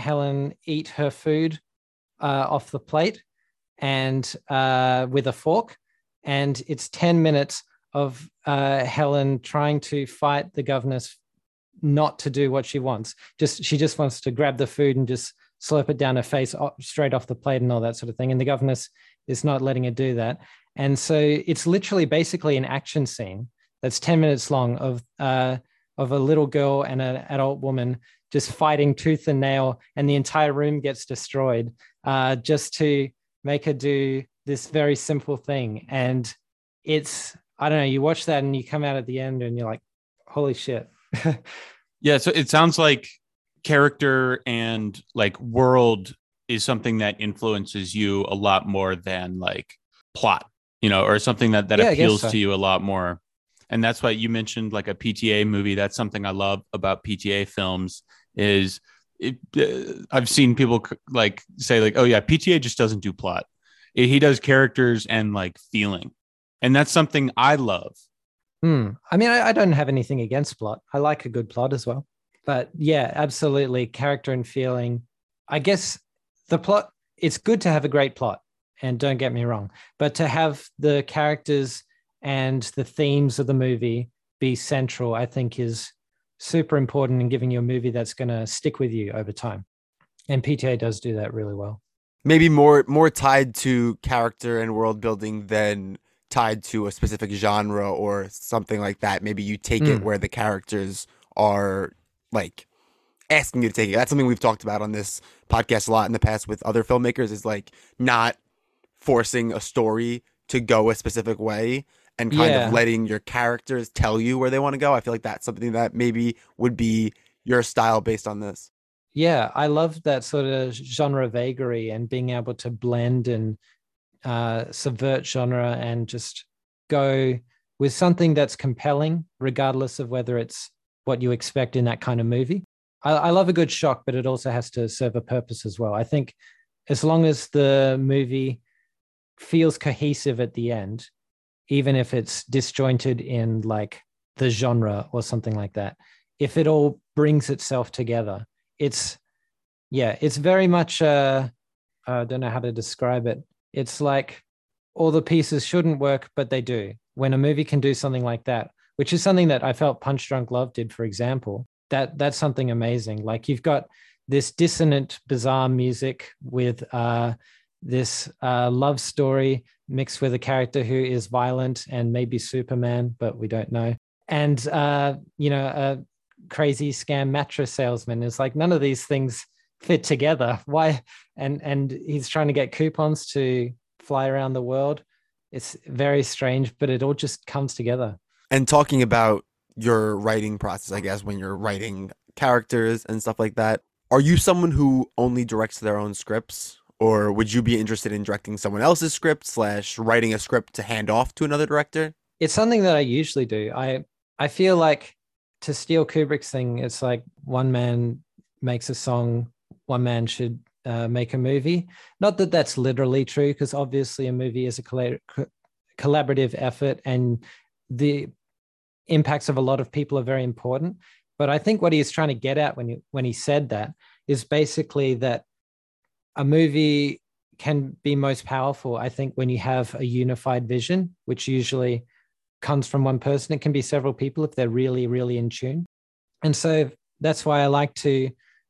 Speaker 9: Helen eat her food off the plate and with a fork. And it's 10 minutes of Helen trying to fight the governess not to do what she wants. She just wants to grab the food and just slurp it down her face straight off the plate and all that sort of thing. And the governess is not letting her do that. And so it's literally basically an action scene that's 10 minutes long of a little girl and an adult woman just fighting tooth and nail, and the entire room gets destroyed just to make her do this very simple thing. And it's, I don't know, you watch that and you come out at the end and you're like, holy shit.
Speaker 1: Yeah. So it sounds like character and like world is something that influences you a lot more than like plot, or something that appeals to you a lot more. And that's why you mentioned like a PTA movie. That's something I love about PTA films is I've seen people like say like, oh yeah, PTA just doesn't do plot. He does characters and like feeling. And that's something I love.
Speaker 9: I mean, I don't have anything against plot. I like a good plot as well. But yeah, absolutely. Character and feeling. I guess the plot, it's good to have a great plot. And don't get me wrong. But to have the characters and the themes of the movie be central, I think is super important in giving you a movie that's going to stick with you over time. And PTA does do that really well.
Speaker 8: Maybe more tied to character and world building than tied to a specific genre or something like that. Maybe you take it where the characters are like asking you to take it. That's something we've talked about on this podcast a lot in the past with other filmmakers, is like not forcing a story to go a specific way and kind of letting your characters tell you where they want to go. I feel like that's something that maybe would be your style based on this.
Speaker 9: Yeah, I love that sort of genre vagary and being able to blend and subvert genre and just go with something that's compelling, regardless of whether it's what you expect in that kind of movie. I love a good shock, but it also has to serve a purpose as well. I think as long as the movie feels cohesive at the end, even if it's disjointed in like the genre or something like that, if it all brings itself together, it's very much, I don't know how to describe it. It's like all the pieces shouldn't work, but they do. When a movie can do something like that, which is something that I felt Punch Drunk Love did, for example, that's something amazing. Like you've got this dissonant, bizarre music with this love story mixed with a character who is violent and maybe Superman, but we don't know. And, a crazy scam mattress salesman. Is like none of these things fit together. Why? And he's trying to get coupons to fly around the world. It's very strange, but it all just comes together.
Speaker 8: And talking about your writing process, I guess, when you're writing characters and stuff like that, are you someone who only directs their own scripts, or would you be interested in directing someone else's script / writing a script to hand off to another director?
Speaker 9: It's something that I usually do. I feel like, to steal Kubrick's thing, it's like one man makes a song, one man should make a movie. Not that that's literally true, because obviously a movie is a collaborative effort and the impacts of a lot of people are very important. But I think what he's trying to get at when he said that is basically that a movie can be most powerful, I think, when you have a unified vision, which usually comes from one person. It can be several people if they're really, really in tune. And so that's why I like to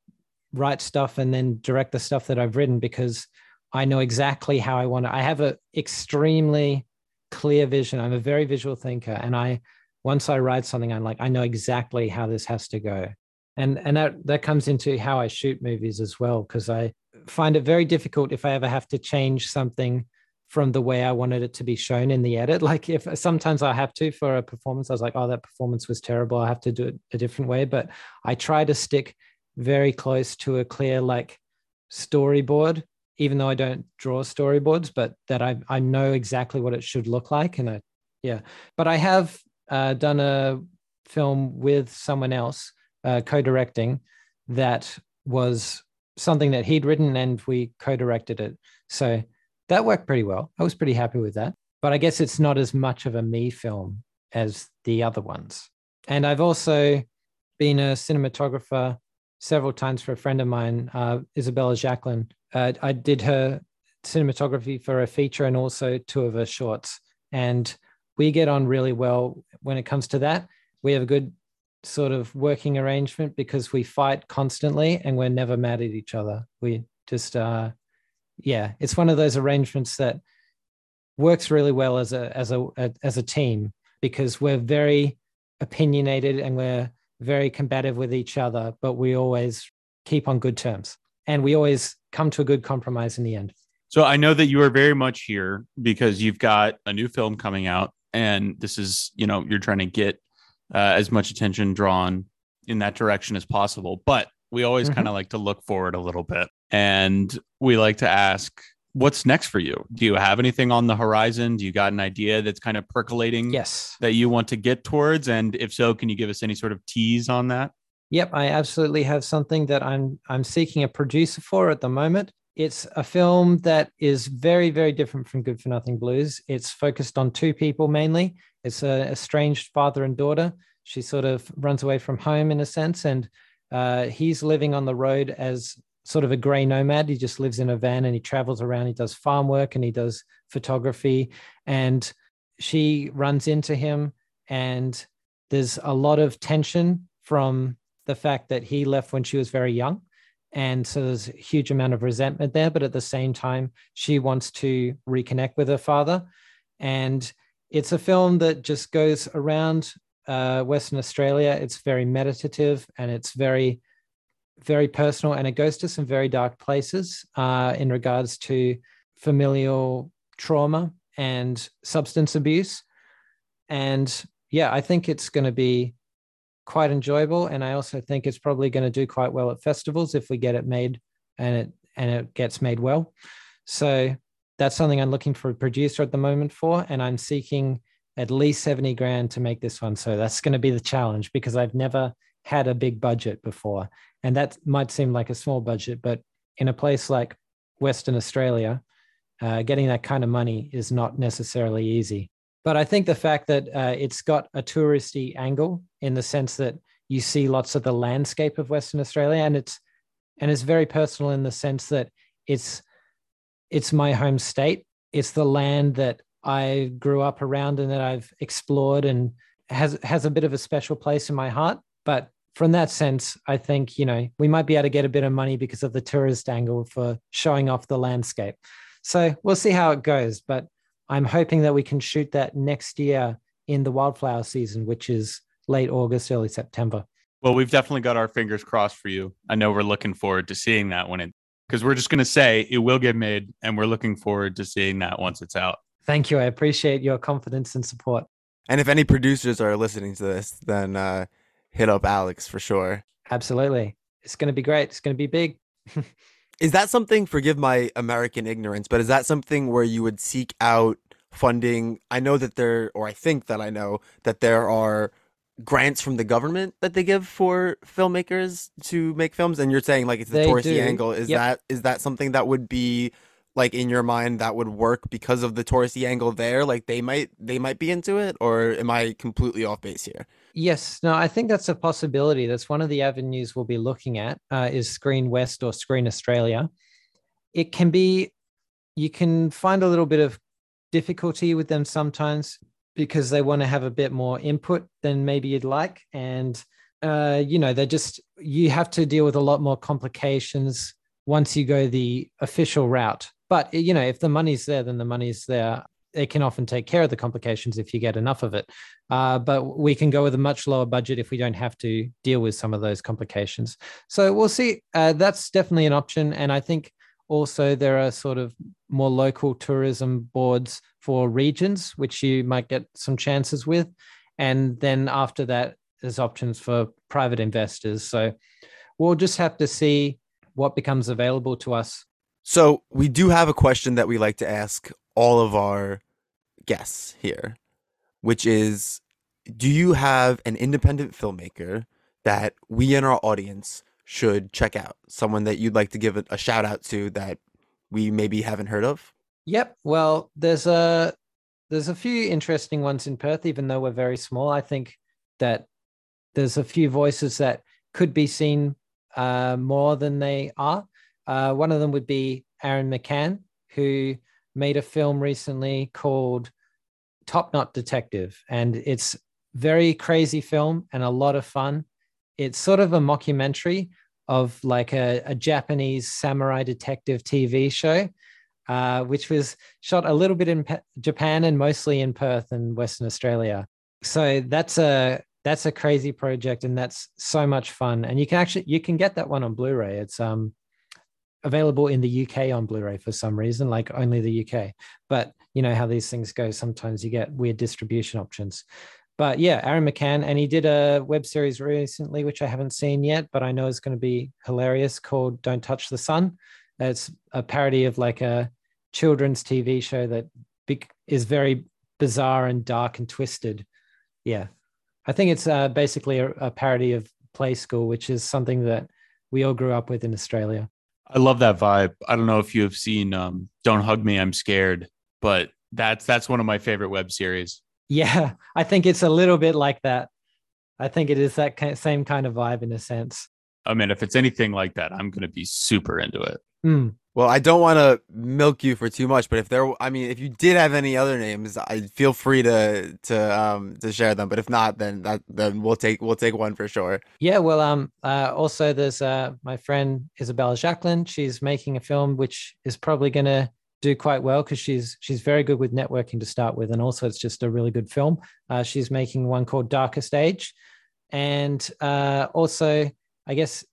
Speaker 9: write stuff and then direct the stuff that I've written, because I know exactly how I want it. I have an extremely clear vision. I'm a very visual thinker. And once I write something, I'm like, I know exactly how this has to go. And that comes into how I shoot movies as well, because I find it very difficult if I ever have to change something from the way I wanted it to be shown in the edit. Like if sometimes I have to for a performance, I was like, oh, that performance was terrible, I have to do it a different way. But I try to stick very close to a clear like storyboard, even though I don't draw storyboards, but that I know exactly what it should look like. And but I have done a film with someone else, co-directing, that was something that he'd written and we co-directed it. So that worked pretty well. I was pretty happy with that. But I guess it's not as much of a me film as the other ones. And I've also been a cinematographer several times for a friend of mine, Isabella Jacqueline. I did her cinematography for a feature and also two of her shorts. And we get on really well when it comes to that. We have a good sort of working arrangement because we fight constantly and we're never mad at each other. We just, it's one of those arrangements that works really well as a team because we're very opinionated and we're very combative with each other, but we always keep on good terms and we always come to a good compromise in the end.
Speaker 1: So I know that you are very much here because you've got a new film coming out, and this is, you're trying to get as much attention drawn in that direction as possible. But we always kind of like to look forward a little bit, and we like to ask, what's next for you? Do you have anything on the horizon? Do you got an idea that's kind of percolating?
Speaker 9: Yes.
Speaker 1: That you want to get towards? And if so, can you give us any sort of tease on that?
Speaker 9: Yep, I absolutely have something that I'm seeking a producer for at the moment. It's a film that is very, very different from Good for Nothing Blues. It's focused on two people mainly. It's a estranged father and daughter. She sort of runs away from home in a sense, and he's living on the road as sort of a gray nomad. He just lives in a van and he travels around. He does farm work and he does photography, and she runs into him, and there's a lot of tension from the fact that he left when she was very young. And so there's a huge amount of resentment there, but at the same time, she wants to reconnect with her father. And it's a film that just goes around Western Australia. It's very meditative and it's very, very personal. And it goes to some very dark places in regards to familial trauma and substance abuse. And yeah, I think it's going to be quite enjoyable, and I also think it's probably going to do quite well at festivals if we get it made and it gets made well. So that's something I'm looking for a producer at the moment for, and I'm seeking at least 70 grand to make this one. So that's going to be the challenge because I've never had a big budget before, and that might seem like a small budget, but in a place like Western Australia, getting that kind of money is not necessarily easy. But I think the fact that it's got a touristy angle in the sense that you see lots of the landscape of Western Australia, and it's very personal in the sense that it's my home state. It's the land that I grew up around and that I've explored and has a bit of a special place in my heart. But from that sense, I think, we might be able to get a bit of money because of the tourist angle for showing off the landscape. So we'll see how it goes. But I'm hoping that we can shoot that next year in the wildflower season, which is late August, early September.
Speaker 1: Well, we've definitely got our fingers crossed for you. I know we're looking forward to seeing that because we're just going to say it will get made, and we're looking forward to seeing that once it's out.
Speaker 9: Thank you. I appreciate your confidence and support.
Speaker 8: And if any producers are listening to this, then hit up Alex for sure.
Speaker 9: Absolutely. It's going to be great. It's going to be big.
Speaker 8: Is that something, forgive my American ignorance, but is that something where you would seek out funding? I know that I think that I know that there are grants from the government that they give for filmmakers to make films, and you're saying like it's the touristy angle. Is that something that would be like in your mind that would work because of the touristy angle there? Like they might be into it, or am I completely off base here?
Speaker 9: Yes, no, I think that's a possibility. That's one of the avenues we'll be looking at is Screen West or Screen Australia. It can be, you can find a little bit of difficulty with them sometimes because they want to have a bit more input than maybe you'd like. And, you have to deal with a lot more complications once you go the official route. But, if the money's there, then the money's there. They can often take care of the complications if you get enough of it. But we can go with a much lower budget if we don't have to deal with some of those complications. So we'll see. That's definitely an option. And I think also there are sort of more local tourism boards for regions, which you might get some chances with. And then after that, there's options for private investors. So we'll just have to see what becomes available to us.
Speaker 8: So we do have a question that we like to ask all of our guests here, which is, do you have an independent filmmaker that we in our audience should check out? Someone that you'd like to give a shout out to that we maybe haven't heard of?
Speaker 9: Yep. Well, there's a few interesting ones in Perth, even though we're very small. I think that there's a few voices that could be seen more than they are. One of them would be Aaron McCann, who made a film recently called Top Knot Detective, and it's very crazy film and a lot of fun. It's sort of a mockumentary of like a Japanese samurai detective TV show, which was shot a little bit in Japan and mostly in Perth and Western Australia. So that's a crazy project, and that's so much fun. And you can get that one on Blu-ray. It's available in the UK on Blu-ray for some reason, like only the UK. But you know how these things go. Sometimes you get weird distribution options. But yeah, Aaron McCann, and he did a web series recently, which I haven't seen yet, but I know is going to be hilarious, called Don't Touch the Sun. It's a parody of like a children's TV show that is very bizarre and dark and twisted. Yeah. I think it's basically a parody of Play School, which is something that we all grew up with in Australia.
Speaker 1: I love that vibe. I don't know if you have seen Don't Hug Me, I'm Scared, but that's one of my favorite web series.
Speaker 9: Yeah, I think it's a little bit like that. I think it is that same kind of vibe in a sense.
Speaker 1: I mean, if it's anything like that, I'm going to be super into it.
Speaker 8: Well, I don't want to milk you for too much, but if you did have any other names, I feel free to share them. But if not, then we'll take one for sure.
Speaker 9: Yeah, well, also there's my friend Isabella Jacqueline. She's making a film which is probably going to do quite well because she's very good with networking to start with, and also it's just a really good film. She's making one called Darkest Age, and also I guess.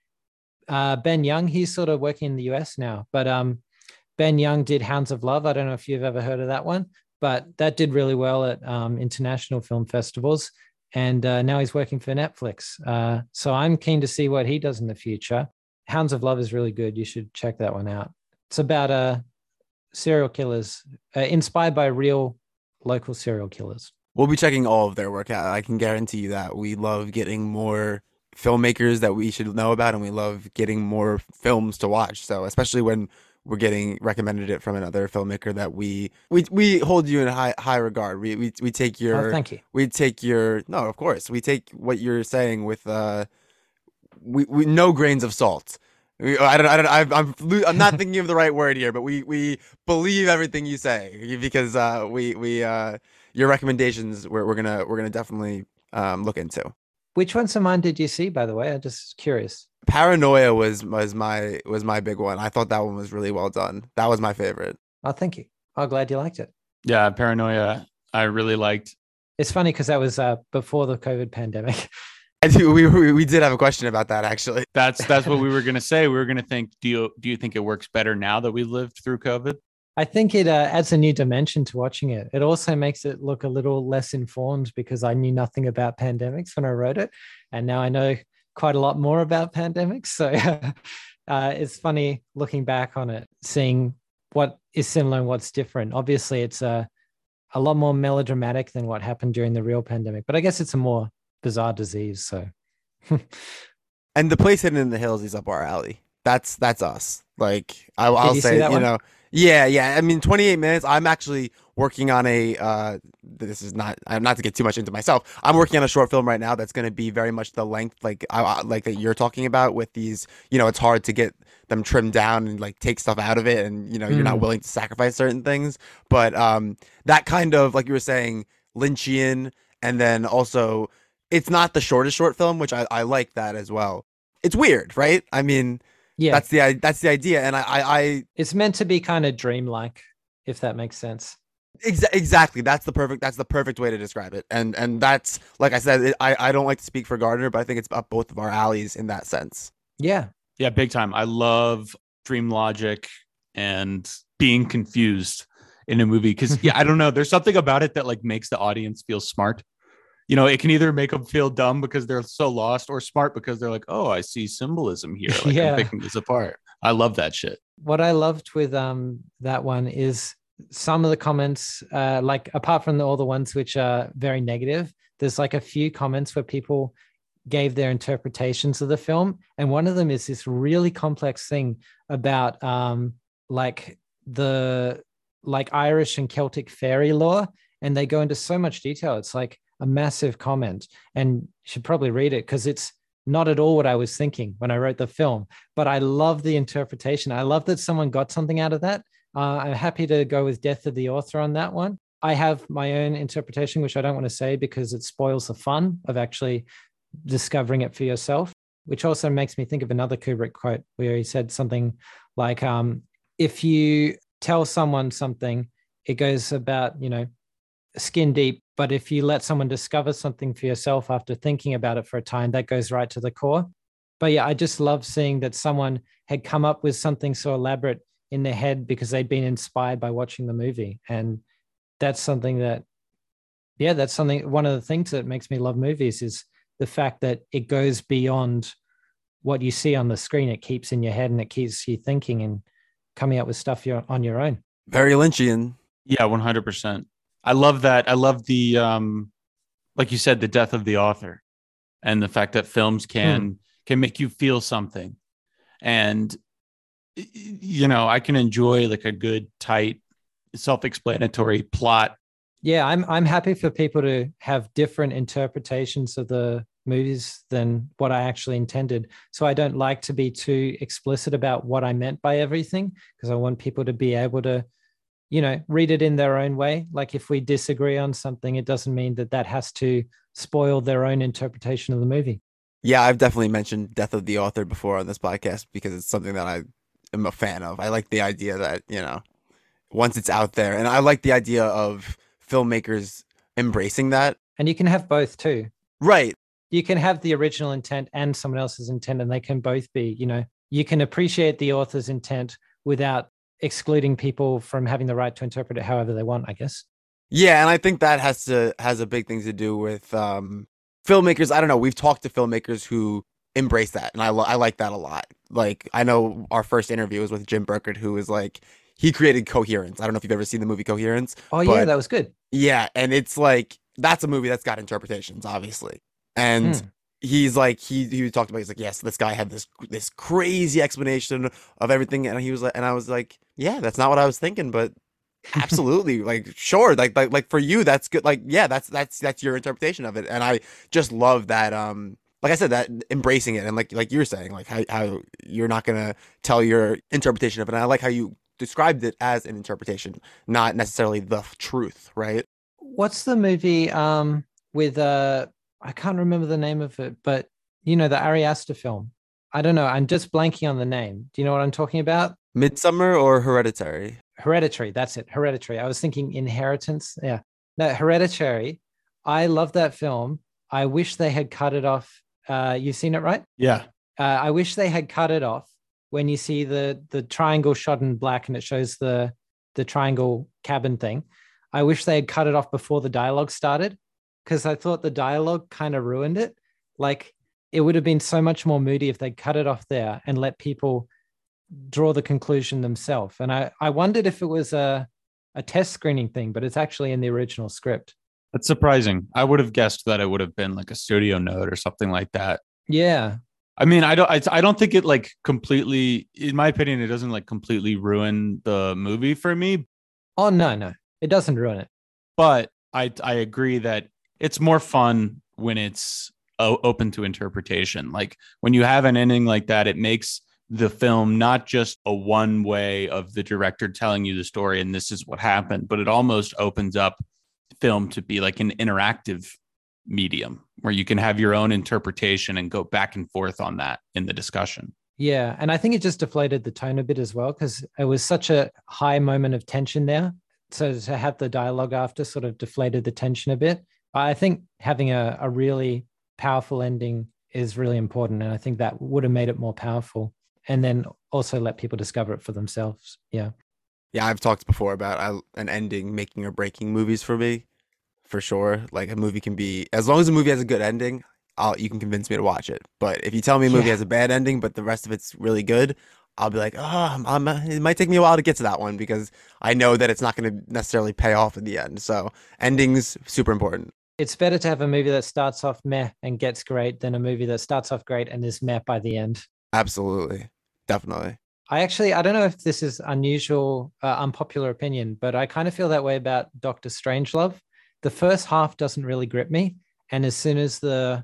Speaker 9: Ben Young, he's sort of working in the US now, but Ben Young did Hounds of Love. I don't know if you've ever heard of that one, but that did really well at international film festivals. And now he's working for Netflix. So I'm keen to see what he does in the future. Hounds of Love is really good. You should check that one out. It's about serial killers, inspired by real local serial killers.
Speaker 8: We'll be checking all of their work out. I can guarantee you that. We love getting more filmmakers that we should know about, and we love getting more films to watch. So especially when we're getting recommended it from another filmmaker that we hold you in high regard. We take your
Speaker 9: thank you.
Speaker 8: We take your no, of course. We take what you're saying with we no grains of salt. I'm not thinking of the right word here, but we believe everything you say because your recommendations we're gonna definitely look into.
Speaker 9: Which ones of mine did you see, by the way? I'm just curious.
Speaker 8: Paranoia was my big one. I thought that one was really well done. That was my favorite.
Speaker 9: Oh, thank you. I'm glad you liked it.
Speaker 1: Yeah, Paranoia, I really liked.
Speaker 9: It's funny because that was before the COVID pandemic.
Speaker 8: We did have a question about that, actually.
Speaker 1: That's what we were going to say. We were going to think, do you think it works better now that we lived through COVID?
Speaker 9: I think it adds a new dimension to watching it. It also makes it look a little less informed because I knew nothing about pandemics when I wrote it. And now I know quite a lot more about pandemics. So it's funny looking back on it, seeing what is similar and what's different. Obviously, it's a lot more melodramatic than what happened during the real pandemic, but I guess it's a more bizarre disease. So,
Speaker 8: and The Place Hidden in the Hills is up our alley. That's us. Like I'll say, you know. Yeah. I mean, 28 minutes. I'm actually working on this is not to get too much into myself. I'm working on a short film right now that's going to be very much the length, like that you're talking about with these, you know, it's hard to get them trimmed down and like take stuff out of it. And, you know, you're not willing to sacrifice certain things. But that kind of, like you were saying, Lynchian. And then also it's not the shortest short film, which I like that as well. It's weird, right? I mean, yeah, that's the idea, and I
Speaker 9: it's meant to be kind of dreamlike, if that makes sense.
Speaker 8: Exactly, that's the perfect way to describe it, and that's, like I said, I don't like to speak for Gardner, but I think it's up both of our alleys in that sense.
Speaker 9: Yeah,
Speaker 1: big time. I love dream logic and being confused in a movie because I don't know, there's something about it that like makes the audience feel smart. You know, it can either make them feel dumb because they're so lost or smart because they're like, oh, I see symbolism here. Like, I'm picking this apart. I love that shit.
Speaker 9: What I loved with that one is some of the comments, like apart from all the ones which are very negative, there's like a few comments where people gave their interpretations of the film. And one of them is this really complex thing about like the Irish and Celtic fairy lore. And they go into so much detail. It's like a massive comment, and you should probably read it because it's not at all what I was thinking when I wrote the film, but I love the interpretation. I love that someone got something out of that. I'm happy to go with Death of the Author on that one. I have my own interpretation, which I don't want to say because it spoils the fun of actually discovering it for yourself, which also makes me think of another Kubrick quote where he said something like, if you tell someone something, it goes about, skin deep. But if you let someone discover something for yourself after thinking about it for a time, that goes right to the core. But yeah, I just love seeing that someone had come up with something so elaborate in their head because they'd been inspired by watching the movie. And that's something one of the things that makes me love movies is the fact that it goes beyond what you see on the screen. It keeps in your head and it keeps you thinking and coming up with stuff on your own.
Speaker 8: Very Lynchian.
Speaker 1: Yeah, 100%. I love that. I love the, like you said, the death of the author and the fact that films can make you feel something. And, I can enjoy like a good, tight, self-explanatory plot.
Speaker 9: Yeah, I'm happy for people to have different interpretations of the movies than what I actually intended. So I don't like to be too explicit about what I meant by everything because I want people to be able to, read it in their own way. Like if we disagree on something, it doesn't mean that has to spoil their own interpretation of the movie.
Speaker 8: Yeah, I've definitely mentioned Death of the Author before on this podcast because it's something that I am a fan of. I like the idea that, once it's out there, and I like the idea of filmmakers embracing that.
Speaker 9: And you can have both too.
Speaker 8: Right.
Speaker 9: You can have the original intent and someone else's intent, and they can both be, you can appreciate the author's intent without excluding people from having the right to interpret it however they want, I guess.
Speaker 8: Yeah, and I think that has a big thing to do with filmmakers. I don't know. We've talked to filmmakers who embrace that, and I like that a lot. Like, I know our first interview was with Jim Burkett, who was like, he created Coherence. I don't know if you've ever seen the movie Coherence.
Speaker 9: Oh, yeah, that was good.
Speaker 8: Yeah, and it's like, that's a movie that's got interpretations, obviously. And he's like, he talked about, he's like, yes, this guy had this crazy explanation of everything. And he was like, and I was like, yeah, that's not what I was thinking, but absolutely, like, sure, like for you, that's good. Like, yeah, that's your interpretation of it. And I just love that, like I said, that embracing it. And like you were saying, like how you're not going to tell your interpretation of it. And I like how you described it as an interpretation, not necessarily the truth, right?
Speaker 9: What's the movie with I can't remember the name of it, but the Ari Aster film. I don't know. I'm just blanking on the name. Do you know what I'm talking about?
Speaker 8: Midsommar or Hereditary?
Speaker 9: Hereditary. That's it. Hereditary. I was thinking Inheritance. Yeah. No, Hereditary. I love that film. I wish they had cut it off. You've seen it, right?
Speaker 1: Yeah.
Speaker 9: I wish they had cut it off when you see the triangle shot in black and it shows the triangle cabin thing. I wish they had cut it off before the dialogue started because I thought the dialogue kind of ruined it. Like, it would have been so much more moody if they cut it off there and let people draw the conclusion themselves. And I wondered if it was a test screening thing, but it's actually in the original script.
Speaker 1: That's surprising. I would have guessed that it would have been like a studio note or something like that.
Speaker 9: Yeah.
Speaker 1: I mean, I don't think it like completely, in my opinion, it doesn't like completely ruin the movie for me.
Speaker 9: Oh, no, it doesn't ruin it.
Speaker 1: But I agree that it's more fun when it's open to interpretation. Like when you have an ending like that, it makes the film not just a one way of the director telling you the story and this is what happened, but it almost opens up film to be like an interactive medium where you can have your own interpretation and go back and forth on that in the discussion.
Speaker 9: Yeah. And I think it just deflated the tone a bit as well, because it was such a high moment of tension there. So to have the dialogue after sort of deflated the tension a bit. I think having a really powerful ending is really important. And I think that would have made it more powerful and then also let people discover it for themselves. Yeah.
Speaker 8: Yeah, I've talked before about an ending making or breaking movies for me, for sure. Like a movie can be, as long as a movie has a good ending, you can convince me to watch it. But if you tell me a movie has a bad ending, but the rest of it's really good, I'll be like, it might take me a while to get to that one because I know that it's not going to necessarily pay off in the end. So endings, super important.
Speaker 9: It's better to have a movie that starts off meh and gets great than a movie that starts off great and is meh by the end.
Speaker 8: Absolutely. Definitely.
Speaker 9: I don't know if this is unusual, unpopular opinion, but I kind of feel that way about Doctor Strangelove. The first half doesn't really grip me. And as soon as the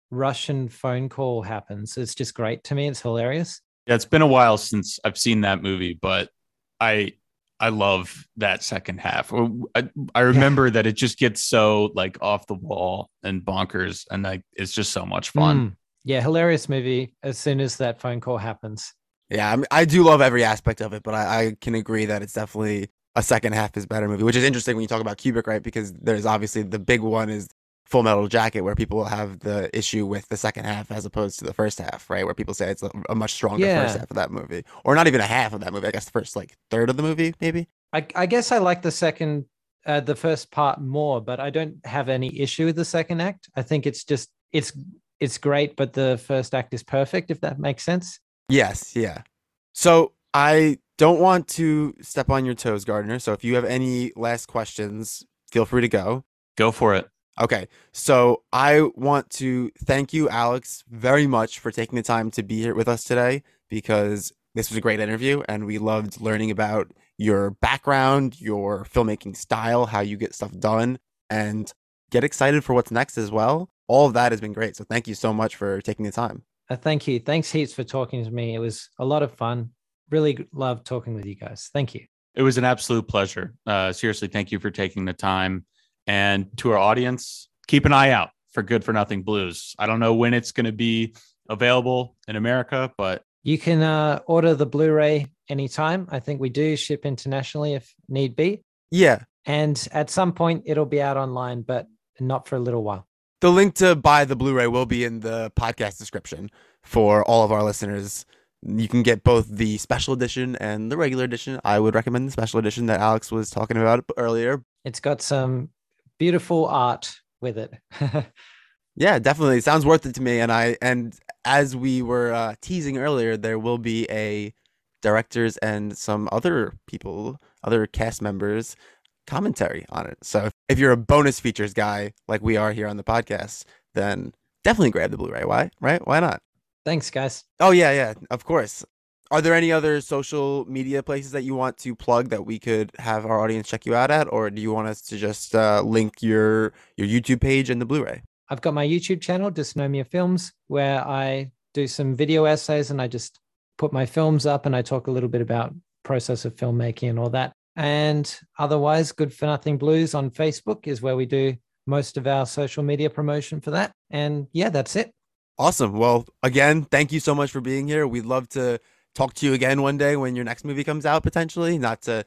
Speaker 9: Russian phone call happens. It's just great to me. It's hilarious.
Speaker 1: Yeah, it's been a while since I've seen that movie, but I I love that second half. I remember that it just gets so like off the wall and bonkers, and like it's just so much fun.
Speaker 9: Yeah, hilarious movie as soon as that phone call happens.
Speaker 8: Yeah, I do love every aspect of it, but I can agree that it's definitely a second half is better movie, which is interesting when you talk about Kubrick, right? Because there's obviously the big one is Full Metal Jacket, where people have the issue with the second half as opposed to the first half, right? Where people say it's a much stronger first half of that movie, or not even a half of that movie. I guess the first like third of the movie, maybe.
Speaker 9: I guess I like the first part more, but I don't have any issue with the second act. I think it's just it's great, but the first act is perfect, if that makes sense.
Speaker 8: Yes, yeah. So I don't want to step on your toes, Gardner. So if you have any last questions, feel free to go.
Speaker 1: Go for it.
Speaker 8: Okay, so I want to thank you, Alex, very much for taking the time to be here with us today, because this was a great interview and we loved learning about your background, your filmmaking style, how you get stuff done, and get excited for what's next as well. All of that has been great. So thank you so much for taking the time.
Speaker 9: Thank you. Thanks heaps for talking to me. It was a lot of fun. Really loved talking with you guys. Thank you.
Speaker 1: It was an absolute pleasure. Seriously, thank you for taking the time. And to our audience, keep an eye out for Good for Nothing Blues. I don't know when it's going to be available in America, but
Speaker 9: you can order the Blu-ray anytime. I think we do ship internationally if need be.
Speaker 8: Yeah.
Speaker 9: And at some point it'll be out online, but not for a little while.
Speaker 8: The link to buy the Blu-ray will be in the podcast description for all of our listeners. You can get both the special edition and the regular edition. I would recommend the special edition that Alex was talking about earlier.
Speaker 9: It's got some beautiful art with it.
Speaker 8: Yeah, definitely. It sounds worth it to me. And as we were teasing earlier, there will be a directors and some other people, other cast members commentary on it. So if you're a bonus features guy like we are here on the podcast, then definitely grab the Blu-ray. Why? Right? Why not?
Speaker 9: Thanks, guys.
Speaker 8: Oh, yeah, of course. Are there any other social media places that you want to plug that we could have our audience check you out at? Or do you want us to just link your YouTube page and the Blu-ray?
Speaker 9: I've got my YouTube channel, Dysnomia Films, where I do some video essays and I just put my films up and I talk a little bit about process of filmmaking and all that. And otherwise, Good for Nothing Blues on Facebook is where we do most of our social media promotion for that. And yeah, that's it.
Speaker 8: Awesome. Well, again, thank you so much for being here. We'd love to talk to you again one day when your next movie comes out, potentially. Not to,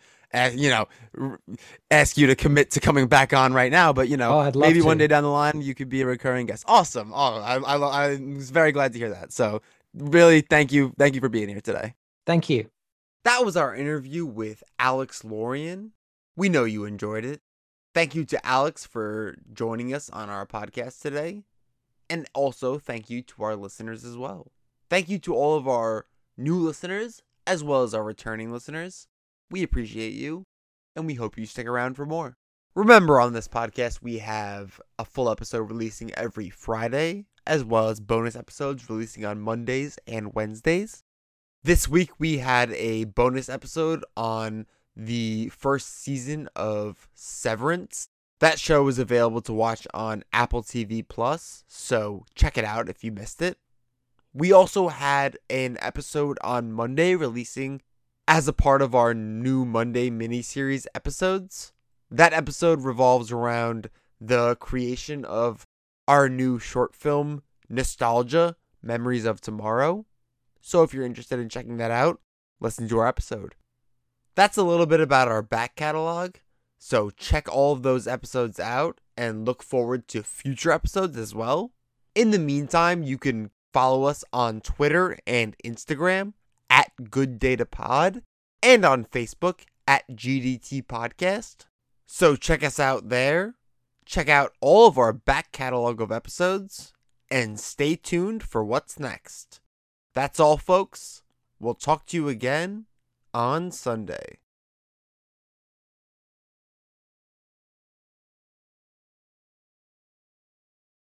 Speaker 8: ask you to commit to coming back on right now, but maybe one day down the line you could be a recurring guest. Awesome. Oh, I was very glad to hear that. So really, thank you for being here today.
Speaker 9: Thank you.
Speaker 8: That was our interview with Alex Lorien. We know you enjoyed it. Thank you to Alex for joining us on our podcast today. And also thank you to our listeners as well. Thank you to all of our new listeners as well as our returning listeners. We appreciate you and we hope you stick around for more. Remember, on this podcast, we have a full episode releasing every Friday, as well as bonus episodes releasing on Mondays and Wednesdays. This week, we had a bonus episode on the first season of Severance. That show is available to watch on Apple TV+, so check it out if you missed it. We also had an episode on Monday releasing as a part of our new Monday miniseries episodes. That episode revolves around the creation of our new short film, Nostalgia, Memories of Tomorrow. So if you're interested in checking that out, listen to our episode. That's a little bit about our back catalog. So check all of those episodes out and look forward to future episodes as well. In the meantime, you can follow us on Twitter and Instagram at GoodDataPod and on Facebook at GDT Podcast. So check us out there. Check out all of our back catalog of episodes and stay tuned for what's next. That's all, folks. We'll talk to you again on Sunday.